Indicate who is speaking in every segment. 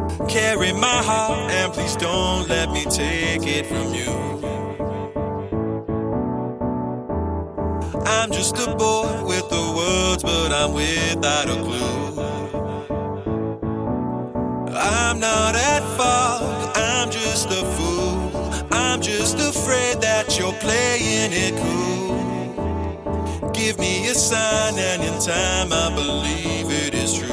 Speaker 1: Carry my heart and please don't let me take it from you. I'm just a boy with the words, but I'm without a clue. I'm not at fault, I'm just a fool. I'm just afraid that you're playing it cool. Give me a sign and in time I believe it is true.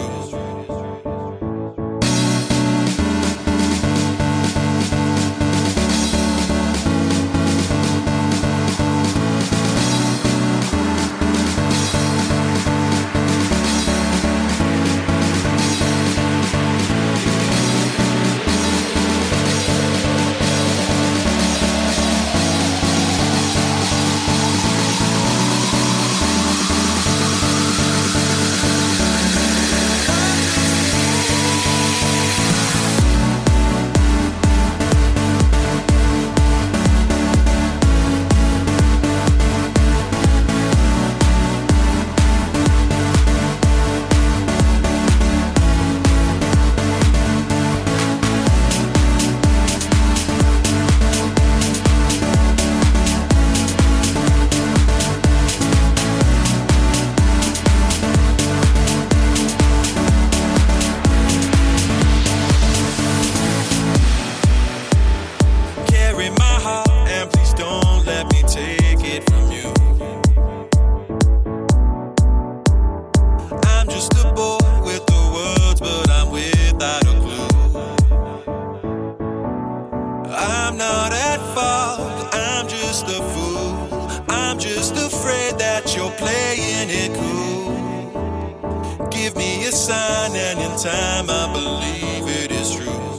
Speaker 1: I'm not at fault, I'm just a fool. I'm just afraid that you're playing it cool. Give me a sign and in time I believe it is true.